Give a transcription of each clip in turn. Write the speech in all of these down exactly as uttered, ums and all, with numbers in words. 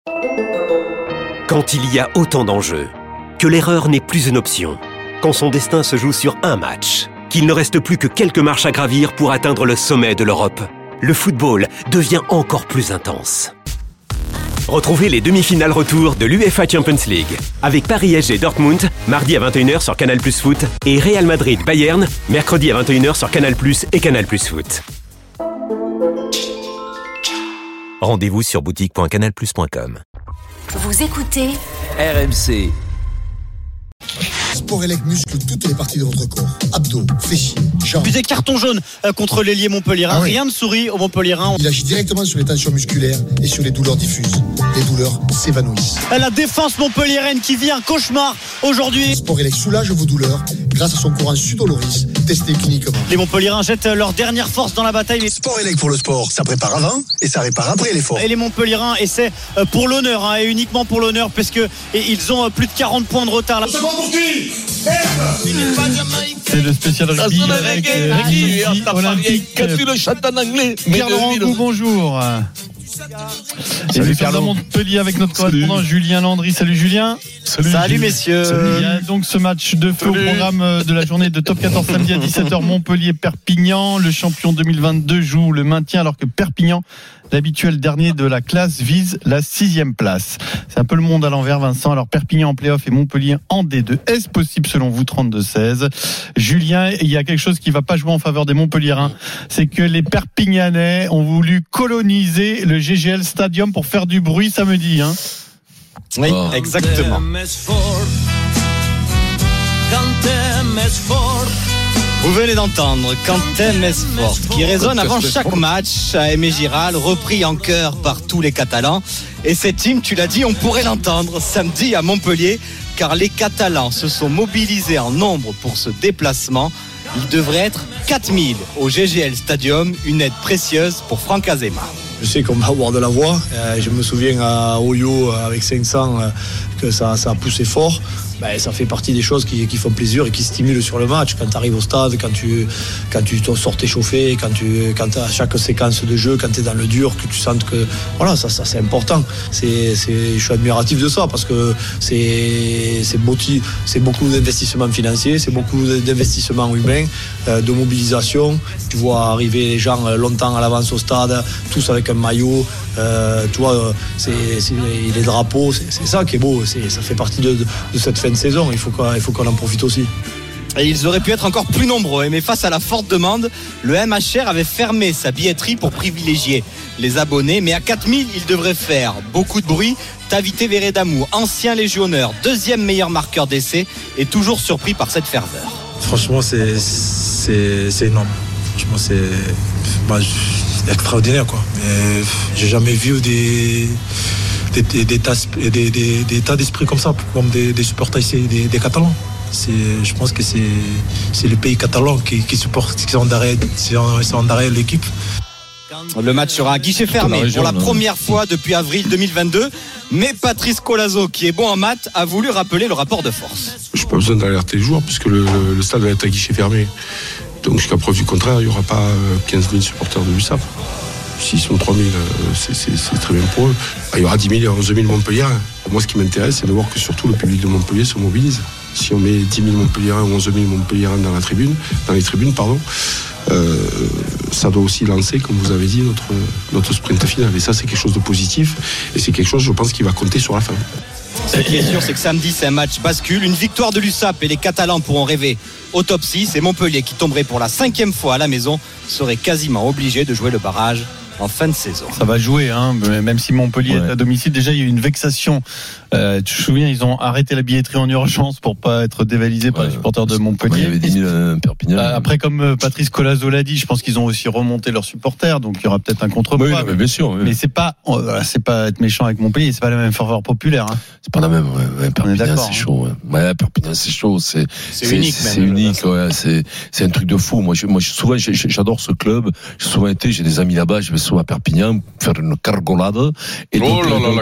Quand il y a autant d'enjeux, que l'erreur n'est plus une option, quand son destin se joue sur un match, qu'il ne reste plus que quelques marches à gravir pour atteindre le sommet de l'Europe, le football devient encore plus intense. Retrouvez les demi-finales retour de l'UEFA Champions League avec Paris S G Dortmund, mardi à vingt et une heures sur Canal Plus Foot et Real Madrid Bayern, mercredi à vingt et une heures sur Canal Plus et Canal Plus Foot. Rendez-vous sur boutique point canal plus point com. Vous écoutez R M C. Sporelec muscle toutes les parties de votre corps. Abdos, fessiers, jambes. Puis des cartons jaunes contre l'ailier montpelliérain. Ah oui. Rien ne sourit au montpelliérain. Il agit directement sur les tensions musculaires et sur les douleurs diffuses. Les douleurs s'évanouissent. La défense montpelliéraine qui vit un cauchemar aujourd'hui. Sporelec soulage vos douleurs grâce à son courant Sudoloris, testé cliniquement. Les montpelliérains jettent leur dernière force dans la bataille. Sporelec pour le sport, ça prépare avant et ça répare après l'effort. Et les montpelliérains essaient pour l'honneur, hein, et uniquement pour l'honneur, parce que et ils ont plus de quarante points de retard. Là. C'est bon pour qui ? C'est le spécial rugby avec Ricky Olympique. Pierre-Laurent Gou, bonjour. Et nous sommes à Montpellier avec notre correspondant Salut. Julien Landry. Salut Julien. Salut, Salut messieurs. Salut. Il y a donc ce match de feu Salut. Au programme de la journée de Top quatorze samedi à dix-sept heures Montpellier-Perpignan. Le champion deux mille vingt-deux joue le maintien alors que Perpignan, l'habituel dernier de la classe, vise la sixième place. C'est un peu le monde à l'envers, Vincent. Alors Perpignan en play-off et Montpellier en D deux. Est-ce possible selon vous? Trente-deux seize. Julien, il y a quelque chose qui ne va pas jouer en faveur des Montpelliérains. C'est que les Perpignanais ont voulu coloniser le G G L Stadium pour faire du bruit samedi. Hein. Oui, oh. Exactement. Vous venez d'entendre Cantem es fort, qui résonne avant chaque match à Aimé Giral, repris en chœur par tous les Catalans. Et cette hymne, tu l'as dit, on pourrait l'entendre samedi à Montpellier, car les Catalans se sont mobilisés en nombre pour ce déplacement. Il devrait être quatre mille au G G L Stadium, une aide précieuse pour Franck Azema. Je sais qu'on va avoir de la voix. Je me souviens à Oyo avec cinq cents que ça, ça a poussé fort. Ben, ça fait partie des choses qui, qui font plaisir et qui stimulent sur le match. Quand tu arrives au stade, quand tu, quand tu sors échauffé, quand tu quand à chaque séquence de jeu, quand tu es dans le dur, que tu sens que voilà, ça, ça c'est important. C'est, c'est, je suis admiratif de ça parce que c'est, c'est, beau, c'est beaucoup d'investissements financiers, c'est beaucoup d'investissements humains, euh, de mobilisation. Tu vois arriver les gens longtemps à l'avance au stade, tous avec un maillot. Euh, tu vois, c'est, c'est, les drapeaux, c'est, c'est ça qui est beau. C'est, ça fait partie de, de, de cette fin de saison. Il faut, qu'on, il faut qu'on en profite aussi. Et ils auraient pu être encore plus nombreux, mais face à la forte demande, le M H R avait fermé sa billetterie pour privilégier les abonnés. Mais à quatre mille, il devrait faire beaucoup de bruit. Tavité Veredamou, ancien légionnaire, deuxième meilleur marqueur d'essai, est toujours surpris par cette ferveur. Franchement, c'est, c'est, c'est énorme. Franchement, c'est bah, extraordinaire, quoi. Mais j'ai jamais vu des des, des, des, tas, des, des, des tas d'esprit comme ça, comme des, des supporters ici, des, des Catalans. C'est, je pense que c'est, c'est le pays catalan qui, qui supporte, qui sont derrière, sont derrière l'équipe. Le match sera à guichet fermé région, pour la non. première fois depuis avril deux mille vingt-deux. Mais Patrice Colazo, qui est bon en maths, a voulu rappeler le rapport de force. Je n'ai pas besoin d'alerter les joueurs puisque le, le stade va être à guichet fermé. Donc jusqu'à preuve du contraire, il n'y aura pas quinze mille supporters de l'U S A P. S'ils sont trois mille, c'est, c'est, c'est très bien pour eux. Il y aura dix mille et onze mille Montpellier. Moi, ce qui m'intéresse, c'est de voir que surtout le public de Montpellier se mobilise. Si on met dix mille Montpelliérains ou onze mille Montpelliérains dans la tribune, dans les tribunes, pardon, euh, ça doit aussi lancer, comme vous avez dit, notre, notre sprint final. Et ça, c'est quelque chose de positif. Et c'est quelque chose, je pense, qui va compter sur la fin. Ce qui est sûr, c'est que samedi, c'est un match bascule. Une victoire de l'U S A P et les Catalans pourront rêver au top six. Et Montpellier, qui tomberait pour la cinquième fois à la maison, serait quasiment obligé de jouer le barrage en fin de saison. Ça va jouer, hein, même si Montpellier ouais. est à domicile. Déjà, il y a eu une vexation. Euh, tu te souviens, ils ont arrêté la billetterie en urgence pour pas être dévalisés ouais, par les supporters de Montpellier. Il y avait dix mille euh, Perpignan. Après, comme Patrice Colazo l'a dit, je pense qu'ils ont aussi remonté leurs supporters, donc il y aura peut-être un contrepoids. Oui, mais bien sûr. Oui. Mais c'est pas, euh, c'est pas être méchant avec Montpellier, c'est pas la même ferveur populaire. Hein. C'est pas la même. Ouais, ouais, Perpignan, c'est chaud. Ouais. ouais, Perpignan, c'est chaud. C'est, c'est, c'est unique. C'est, même, c'est unique. Ouais, c'est, c'est un truc de fou. Moi, je, moi, je, souvent, je, j'adore ce club. J'ai souvent été, j'ai des amis là-bas. Je vais souvent à Perpignan faire une cargolade. Et oh donc, là là, la cargolade.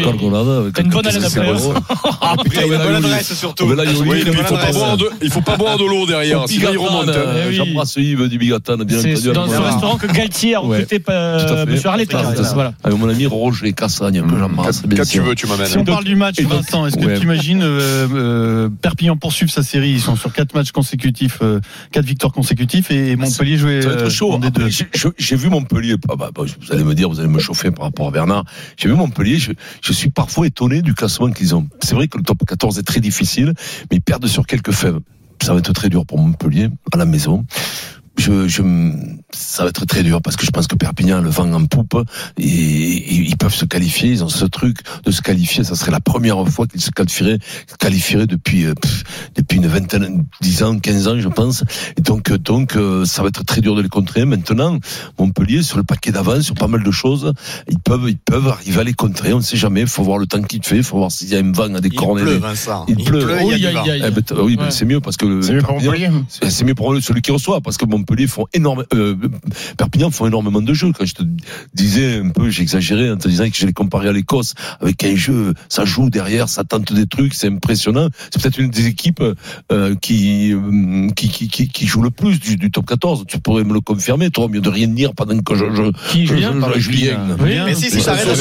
une gargolade. T'as une bonne haleine après. Ah putain, une bonne adresse surtout. Oui, il faut pas boire de, il faut pas boire de l'eau derrière, sinon il remonte. J'embrasse Yves du Bigatan, bien entendu. C'est dans ce restaurant que Galtier a recruté Monsieur Arlet. Voilà. Avec mon ami Roger Cassagne, que j'embrasse. Quand tu veux, tu m'amènes. Si on parle du match, Vincent, est-ce que tu imagines Perpignan poursuivre sa série? Ils sont sur quatre matchs consécutifs, quatre victoires consécutives, et Montpellier jouer. Ça va être chaud. Après, j'ai, j'ai vu Montpellier. Bah, bah, vous allez me dire, vous allez me chauffer par rapport à Bernard. J'ai vu Montpellier. Je, je suis parfois étonné du classement qu'ils ont. C'est vrai que le top quatorze est très difficile, mais ils perdent sur quelques faibles. Ça va être très dur pour Montpellier à la maison. Je, je, ça va être très dur parce que je pense que Perpignan a le vent en poupe et, et ils peuvent se qualifier. Ils ont ce truc de se qualifier. Ça serait la première fois qu'ils se qualifieraient, qualifieraient depuis pff, depuis une vingtaine, dix ans, quinze ans, je pense. Et donc, donc, ça va être très dur de les contrer. Maintenant, Montpellier sur le paquet d'avance, sur pas mal de choses, ils peuvent, ils peuvent arriver à les contrer. On ne sait jamais. Il faut voir le temps qu'il fait. Il faut voir s'il y a un vent à des cornets. Il pleut, Vincent. Il, il pleut. pleut. Oh, il y a y a, du vent. y a, y a. Eh ben, oui, ouais. C'est mieux parce que c'est mieux pour Montpellier. C'est, c'est mieux pour celui qui reçoit parce que Montpellier font énorme, euh, Perpignan font énormément de jeux. Quand je te disais un peu, j'exagérais en te disant que je les comparais à l'Écosse avec un jeu, ça joue derrière, ça tente des trucs, c'est impressionnant. C'est peut-être une des équipes euh, qui, euh, qui, qui qui qui joue le plus du, du top quatorze. Tu pourrais me le confirmer, toi, au mieux de rien dire pendant que je je qui je, Julien, je, je, Julien. Oui, mais si, si, t'arrêtes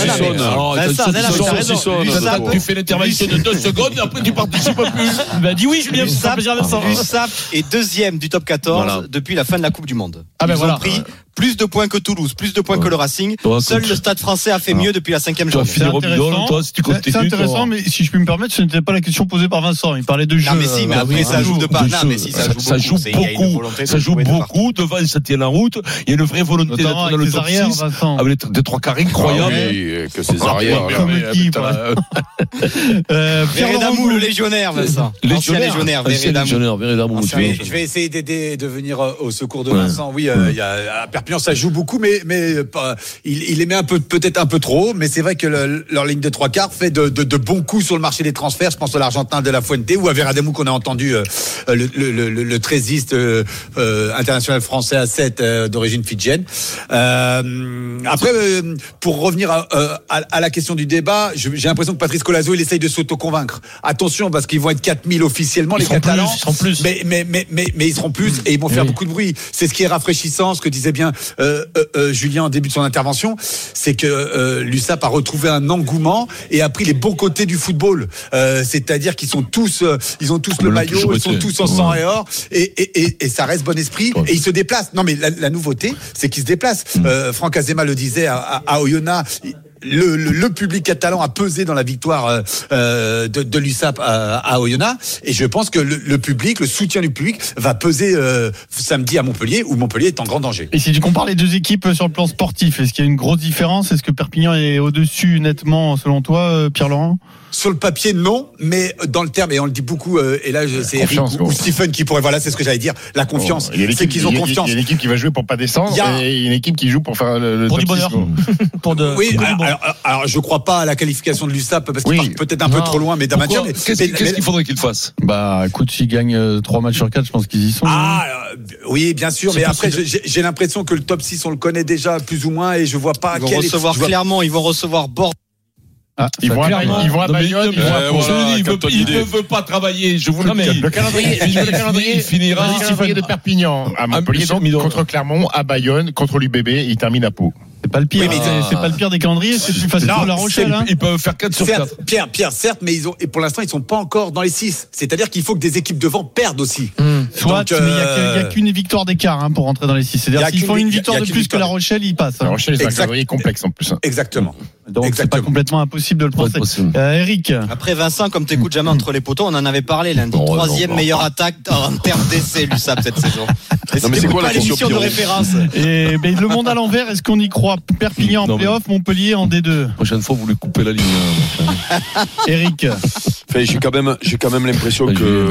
de tu fais l'intervention de deux secondes et après tu participes plus. Bah dis oui, Julien, ça fait plaisir Vincent. U S A P est deuxième du top quatorze voilà. depuis la fin de la Coupe du Monde. Ah ben Ils voilà. ont pris plus de points que Toulouse, plus de points ouais. que le Racing. Toi, Seul le Stade Français a fait mieux depuis la cinquième journée. C'est intéressant, toi, si tu c'est intéressant, mais si je puis me permettre, ce n'était pas la question posée par Vincent. Il parlait de jeu. Non, mais si, mais après, oui, ça joue de part. Non, mais si, ça, ça joue beaucoup. beaucoup ça joue beaucoup. Devant, ça tient la route. Il y a une vraie volonté d'être dans le top six. Avec des trois quarts incroyables. Que ces arrières. Comme qui, Vérédamou, le légionnaire, Vincent. L'ancien légionnaire, Vérédamou. Je vais essayer d'aider, de venir au secours de Vincent. Oui, à Perpignan, ça joue beaucoup, mais mais pas, il, il les met un peu, peut-être un peu trop, mais c'est vrai que le, leur ligne de trois quarts fait de, de, de bons coups sur le marché des transferts. Je pense à l'Argentin de la Fuente ou à Vérédamou qu'on a entendu euh, le, le, le, le trésiste euh, euh, international français à sept euh, d'origine fidjienne. Euh, après, euh, pour revenir à, euh, à, à la question du débat, je, j'ai l'impression que Patrice Colazo il essaye de s'auto-convaincre. Attention parce qu'ils vont être quatre mille officiellement ils les Catalans, plus, ils seront plus. Mais, mais mais mais mais ils seront plus et ils vont faire oui. beaucoup de bruit. C'est ce qui est rafraîchissant, ce que disait bien euh, euh, euh, Julien en début de son intervention, c'est que euh, l'U S A P a retrouvé un engouement et a pris les bons côtés du football. Euh, c'est-à-dire qu'ils sont tous, euh, ils ont tous le maillot, ils sont tous en sang et or, et, et, et, et ça reste bon esprit. Ouais. Et ils se déplacent. Non, mais la, la nouveauté, c'est qu'ils se déplacent. Mmh. Euh, Franck Azema le disait à, à, à Oyonnax. Le, le, le public catalan a pesé dans la victoire euh, de, de l'U S A P à, à Oyonnax, et je pense que le, le public, le soutien du public va peser euh, samedi à Montpellier, où Montpellier est en grand danger. Et si tu compares les deux équipes sur le plan sportif, est-ce qu'il y a une grosse différence? Est-ce que Perpignan est au-dessus nettement selon toi, Pierre-Laurent? Sur le papier, non, mais dans le terme, et on le dit beaucoup, euh, et là, c'est Eric ou, ou Stephen qui pourrait, voilà, c'est ce que j'allais dire, la confiance. Oh, c'est qu'ils ont confiance. Il y a une équipe qui va jouer pour pas descendre, a, et une équipe qui joue pour faire le, le pour top du bonheur. pour de, oui, pour alors, alors, alors, je crois pas à la qualification de l'U S A P, parce qu'il oui. part peut-être un non. peu trop loin, mais d'un match. Mais, qu'est-ce, mais, qu'est-ce mais, qu'il faudrait qu'il fasse? Bah, écoute, s'ils gagnent euh, trois matchs sur quatre, je pense qu'ils y sont. Ah, euh, oui, bien sûr, c'est mais après, que... j'ai, j'ai l'impression que le top six, on le connaît déjà, plus ou moins, et je vois pas ils vont recevoir Clermont, ils vont recevoir Bordeaux. Ah, ils, vont à, ils vont à Bayonne. Il ne veut pas travailler. Je vous le dis. Le calendrier, le calendrier il finira. Le calendrier de Perpignan à Montpellier, donc, contre Clermont, à Bayonne, contre l'U B B, il termine à Pau. C'est pas le pire. Oui, mais c'est, c'est pas le pire des calendriers. C'est plus facile pour La Rochelle. Hein. Ils peuvent faire quatre sur quatre. Pierre, Pierre, certes, mais ils ont, et pour l'instant, ils sont pas encore dans les six. C'est-à-dire qu'il faut que des équipes devant perdent aussi. Mmh. Soit, donc, euh... mais il y, y a qu'une victoire d'écart hein, pour rentrer dans les six. C'est-à-dire s'ils font une victoire de plus que La Rochelle, ils passent. La Rochelle, c'est un calendrier complexe en plus. Exactement. Donc Exactement. C'est pas complètement impossible de le penser. Euh, Eric. Après Vincent, comme t'écoutes jamais entre les poteaux, on en avait parlé lundi. Non, troisième non, non, meilleure non. attaque en termes d'essais, l'U S A P cette saison. Non, mais c'est quoi la l'émission de référence? Et ben, le monde à l'envers, est-ce qu'on y croit? Perpignan en play-off, Montpellier en D deux. Prochaine fois, vous lui coupez la ligne. Eric. Enfin, j'ai quand même, j'ai quand même l'impression que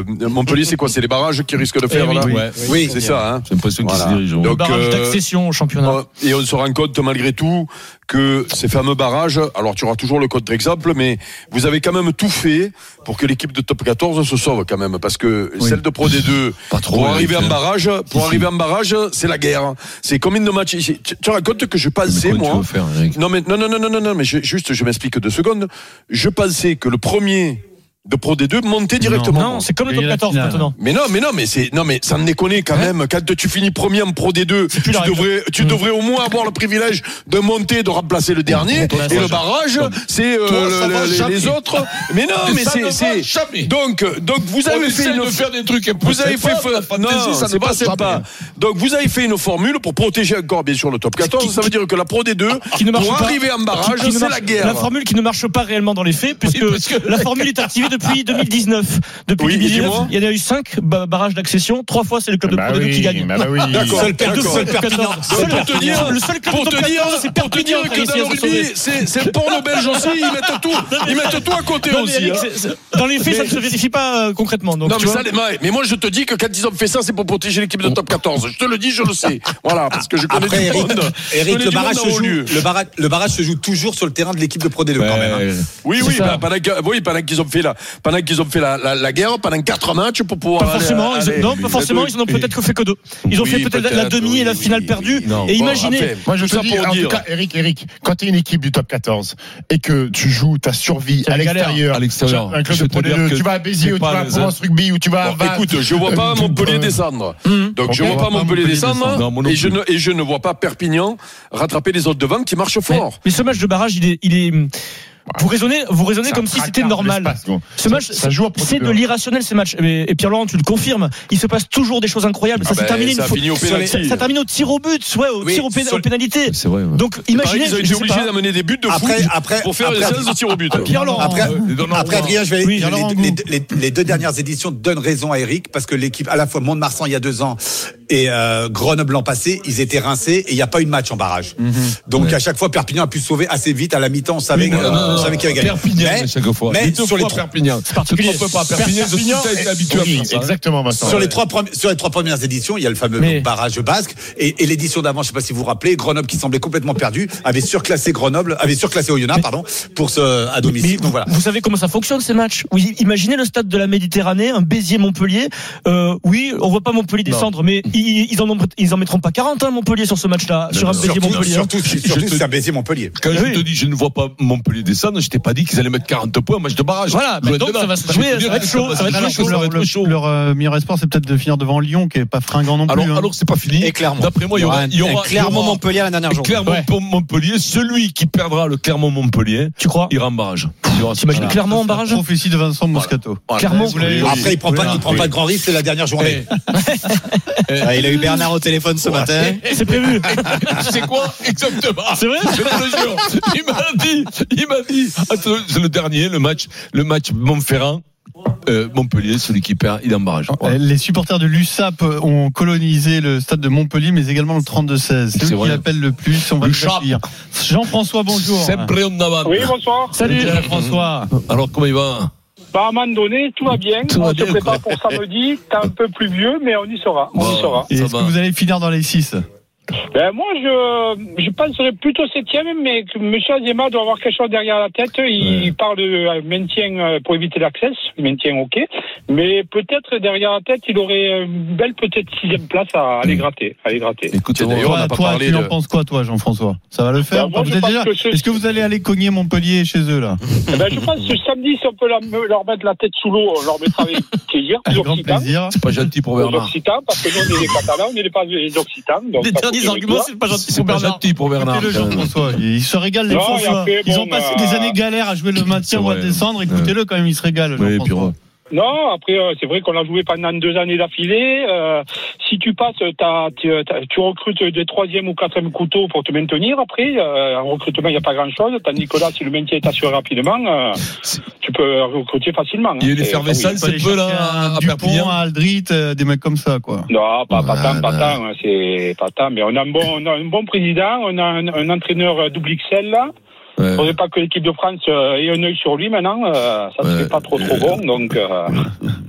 euh, Montpellier, c'est quoi? C'est les barrages qui risquent de faire oui, là. oui, oui, oui, c'est ça. Hein. J'ai l'impression qu'ils Voilà. se dirigent. Donc, barrage euh, d'accession au championnat. Et on se rend compte malgré tout que ces fameux barrages, alors tu auras toujours le contre-exemple, mais vous avez quand même tout fait pour que l'équipe de top quatorze se sauve quand même, parce que oui. celle de Pro D deux, trop, pour arriver en barrage, pour arriver en barrage, c'est la guerre. C'est combien de matchs ici? Tu, tu racontes que je pensais, moi. Faire, non, mais, non, non, non, non, non, non, mais je, juste, je m'explique deux secondes. Je pensais que le premier de Pro D deux monter directement. Non, non c'est comme le top quatorze maintenant. Mais non, mais non, mais c'est non, mais ça me déconne quand hein même. Quand tu finis premier en Pro D deux, tu devrais, tu mmh. devrais au moins avoir le privilège de monter, de remplacer le dernier. Mmh. Et le barrage, c'est euh, Toi, le, le, les autres. Mais non, mais, mais c'est, c'est donc, donc vous avez fait une de faire des trucs. Vous avez fait non, ça ne passe pas. Donc vous avez fait une formule pour protéger encore bien sûr le top quatorze. Ça veut dire que la Pro D deux, pour arriver en barrage, c'est la guerre. La formule qui ne marche pas réellement dans les faits, puisque la formule est activée depuis deux mille dix-neuf. Depuis oui, deux mille dix-neuf, il y en a eu cinq barrages d'accession. Trois fois, c'est le club bah de Pro D deux oui, qui gagne. Bah oui. D'accord. Seul Perpignan. Pour te dire, le seul club de dire, c'est pour te dire que dans le rugby, c'est le porno belge aussi. Ils mettent tout, ils mettent tout à côté aussi. Dans les faits, ça ne se vérifie pas concrètement. Non, mais ça, mais moi, je te dis que quand ils ont fait ça, c'est pour protéger l'équipe de top quatorze. Je te le dis, je le sais. Voilà, parce que je connais Après, du monde. Eric, le barrage se joue. Le barrage, le barrage se joue toujours sur le terrain de l'équipe de Pro D deux quand même. Oui, oui, oui, pendant qu'ils ont fait la, pendant qu'ils ont fait la, la, la guerre pendant quatre matchs pour pouvoir. Pas forcément, aller, ils, aller, non, pas forcément, ils n'en ont peut-être fait que deux. Ils ont oui, fait peut-être, peut-être la demi oui, et la finale perdue. Non. Et imaginez. Bon, moi, je te dis, en dire. tout cas, Eric, Eric, quand tu es une équipe du top quatorze et que tu joues ta survie à l'extérieur, à l'extérieur, un club de Pro D deux, tu vas à Béziers ou tu vas à Provence Rugby ou tu vas à Vannes. Écoute, je vois pas Montpellier descendre. Donc, je vois pas Montpellier descendre et je ne, et je ne vois pas Perpignan rattraper les autres devant qui marchent fort. Mais ce match de barrage, il est, il est, Vous raisonnez, vous raisonnez comme si c'était normal. Bon. Ce match, ça, ça joue c'est de l'irrationnel ces matchs. Et, et Pierre-Laurent, tu le confirmes. Il se passe toujours des choses incroyables. Ça ah s'est ben, terminé ça, une fois. Ça, ça termine au tir au but, ouais, au oui, tir au pénal, aux pénalités. C'est vrai. Ouais. Donc imaginez. Ils ont été obligés d'amener des buts de après, foot après, pour faire après, les séances de tir au but. Pierre-Laurent. Après, après Adrien, je vais. Oui, les, les, les, les deux dernières éditions donnent raison à Eric parce que l'équipe, à la fois Mont-de-Marsan il y a deux ans et euh, Grenoble l'an passé, ils étaient rincés et il n'y a pas eu de match en barrage. Mm-hmm. Donc ouais. à chaque fois, Perpignan a pu se sauver assez vite à la mi-temps. On savait, oui, euh, on savait qu'il avait gagné. Perpignan, mais, chaque fois. Mais sur les trois Perpignan, c'est particulier. Pas Perpignan, Perpignan est habitué à ça. Exactement. Vincent. Sur les trois sur les trois premières éditions, il y a le fameux mais... barrage basque et, et l'édition d'avant, je ne sais pas si vous vous rappelez, Grenoble qui semblait complètement perdu avait surclassé Grenoble, avait surclassé Oyonnax, mais... pardon, pour ce à domicile. Mais, donc voilà. Vous savez comment ça fonctionne ces matchs? Oui, imaginez le stade de la Méditerranée, un Béziers-Montpellier. Euh, oui, on voit pas Montpellier descendre, non. mais ils, ils en ont ils en mettront pas quarante hein, Montpellier sur ce match-là, sur un Béziers-Montpellier. Surtout, surtout, surtout c'est un Béziers-Montpellier. Quand je te dis je ne vois pas Montpellier descendre, je t'ai pas dit qu'ils allaient mettre quarante points au match de barrage. Voilà, mais donc ça va se jouer, ça va être chaud, ça va être chaud, ça va être chaud. Leur euh, meilleur espoir, c'est peut-être de finir devant Lyon, qui est pas fringant non plus. Alors, hein. alors c'est pas fini. Et Clermont. D'après moi, il y aura, il y aura Clermont-Montpellier à la dernière journée. Clermont-Montpellier, celui qui perdra le Clermont-Montpellier, tu crois, ira en barrage. T'imagines Clermont en barrage? Prophétie de Vincent Moscato. Clermont. Après, il prend pas, il prend pas de grand risque, c'est la dernière journée. Il a eu Bernard au téléphone ce matin. C'est prévu. Tu sais quoi? Exactement. C'est vrai? Je te le jure. Il m'a dit, il m'a dit, c'est le dernier, le match, le match Montferrand. Euh, Montpellier, celui qui perd, il est en barrage. Ouais. Les supporters de l'U S A P ont colonisé le stade de Montpellier, mais également le trente-deux seize. C'est, c'est eux vrai. Qui l'appellent le plus. On va le accueillir. Jean-François, bonjour. Oui, bonsoir. Salut, Salut François. Alors, comment il va? Bah, à un moment donné, tout va bien. Tout on va se bien, prépare quoi. Pour samedi. T'es un peu plus vieux, mais on y sera. On oh, y sera. Et est-ce va. Que vous allez finir dans les six? Ben moi, je, je penserais plutôt septième, mais que M. Azema doit avoir quelque chose derrière la tête. Il ouais. parle de maintien pour éviter l'accès, maintien ok, mais peut-être derrière la tête, il aurait une belle peut-être sixième place à aller gratter, à aller gratter. Écoute, d'ailleurs, on n'a pas toi, parlé tu de... en penses quoi, toi, Jean-François? Ça va le faire? Ben, moi, vous déjà... que ce... Est-ce que vous allez aller cogner Montpellier chez eux là? Ben, je pense que samedi, si on peut leur mettre la tête sous l'eau, on leur mettra avec plaisir. Avec grand plaisir. C'est pas gentil pour Bernard. Les Occitans, parce que nous, on est les Catalans, on n'est pas les Occitans. Donc les arguments, c'est pas gentil pour Bernard. Gentil pour Bernard. Le Jean-François, il se régale les François. Ils ont passé des années galères à jouer le maintien ou à descendre. Écoutez-le quand même, il se régale. Jean-François. Non, après, euh, c'est vrai qu'on a joué pendant deux années d'affilée. Euh, si tu passes, t'as, t'as, t'as, tu recrutes des troisième ou quatrième couteaux pour te maintenir. Après, euh, en recrutement, il n'y a pas grand-chose. Tandis que là, si le maintien est assuré rapidement, euh, tu peux recruter facilement. Il y a une effervescence, c'est peu là, à Dupont, à Aldrit, euh, des mecs comme ça, quoi. Non, pas, pas tant, pas tant. C'est pas tant. Mais on a un bon, on a un bon président, on a un, un entraîneur double X L, là. Il ne faudrait pas que l'équipe de France ait un œil sur lui maintenant. Euh, ça ne ouais, serait pas trop trop bon. Donc, euh...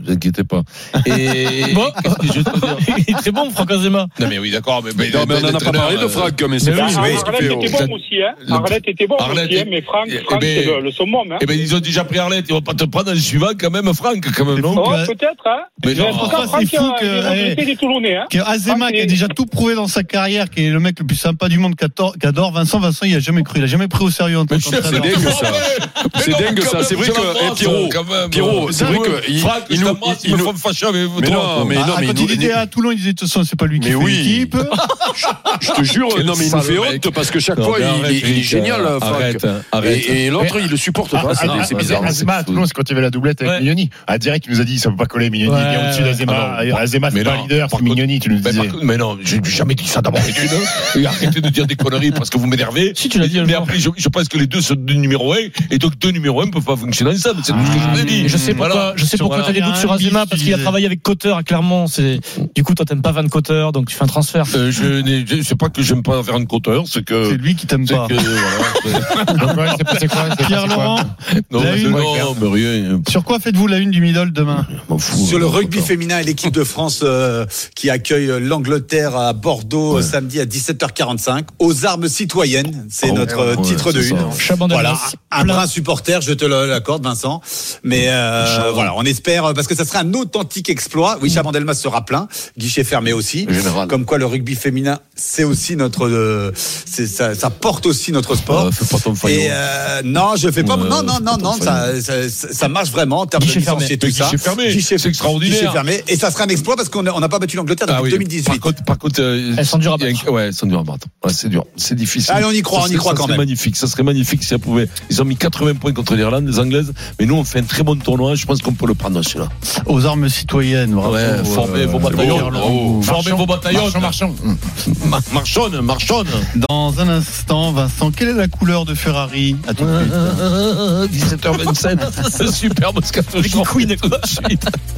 Ne vous inquiétez pas. Et bon. Qu'est-ce que je veux dire Il est très bon, Franck Azema. Non mais oui, d'accord. Mais, mais, non, mais on n'en a pas parlé de Franck, mais c'est Arlette oui, était bon aussi, hein. Arlette était bon aussi, hein, mais Franck, Franck c'est le, le summum. Hein. Eh ben ils ont déjà pris Arlette, ils vont pas te prendre dans le suivant quand même, Franck, quand même, non? Oh, peut-être, hein. Mais non, c'est fou que, des Toulonnais, hein. que Azema, qui a déjà tout prouvé dans sa carrière, qui est le mec le plus sympa du monde, qu'adore Vincent. Vincent, il a jamais cru, il a jamais pris au sérieux en tant qu'entraîneur. C'est dingue ça. C'est dingue ça. C'est vrai que Pierrot, Pierrot, c'est vrai que il nous, il nous fâche avec vous. Mais non, mais non, mais quand il était à Toulon, il disait de toute façon, c'est pas lui qui fait l'équipe. Je te jure, non mais il nous fait honte parce que chaque fois il est génial, Franck. Et l'autre, il le supporte pas. C'est bizarre. Azema à Toulon, c'est quand il y avait la doublette avec Mignoni. À direct, il nous a dit ça peut pas coller Mignoni. Il est au-dessus d'Azema. Azema, c'est pas leader, c'est Mignoni, tu nous disais. Mais non, j'ai jamais dit ça d'abord. Et arrêtez de dire des conneries parce que vous m'énervez. Si tu l'as dit. Mais après, je, je pense que les deux sont deux numéro un et donc deux numéro un ne peuvent pas fonctionner ensemble. C'est tout ce que je vous ai dit. Je sais pourquoi. Voilà. Je sais pourquoi voilà. tu as des doutes sur Azema parce qu'il a travaillé avec Cotter à Clermont. C'est du coup toi t'aimes pas Van Cotter donc tu fais un transfert. Euh, je je sais pas que j'aime pas Van Cotter, c'est que c'est lui qui t'aime pas. Que, voilà, c'est, c'est quoi, c'est Pierre Laurent. Non, mais non, mais rien. Sur quoi faites-vous la une du Middle demain? Fous, sur le rugby Cotter. Féminin et l'équipe de France euh, qui accueille l'Angleterre à Bordeaux ouais. samedi à dix-sept heures quarante-cinq aux armes citoyennes. C'est oh, notre ouais, titre ouais, de une. Voilà, un brin supporter, je te l'accorde, Vincent. Mais euh, voilà, on espère parce que ça serait un authentique exploit. Oui, Chabandelmas sera plein, guichet fermé aussi. Général. Comme quoi, le rugby féminin, c'est aussi notre, euh, c'est, ça, ça porte aussi notre sport. Euh, fais pas ton et euh, non, je fais pas. Euh, non, non, non, non, ça, ça, ça marche vraiment en termes guichet de licence et tout ça. Guichet fermé, guichet, c'est extraordinaire. Guichet fermé, et ça sera un exploit parce qu'on n'a pas battu l'Angleterre depuis ah oui. deux mille dix-huit. Par contre, par contre, euh, elles sont dures à battre. Ouais, elles sont dures à battre. Ouais, c'est dur, c'est difficile. Allez, on y croit, ça on y croit quand même. Ça serait magnifique, ça serait magnifique si elles pouvaient. Ils ont mis quatre-vingts points contre l'Irlande, les Anglaises, mais nous on fait un très bon tournoi. Je pense qu'on peut le prendre celui-là. Aux armes citoyennes, bravo. Ouais, formez vos bataillons. Formez vos bataillons. Marchons, marchons, marchons. Dans un instant, Vincent, quelle est la couleur de Ferrari? À tout de suite. dix-sept heures vingt-sept. Super Moscato Show. Tout de suite.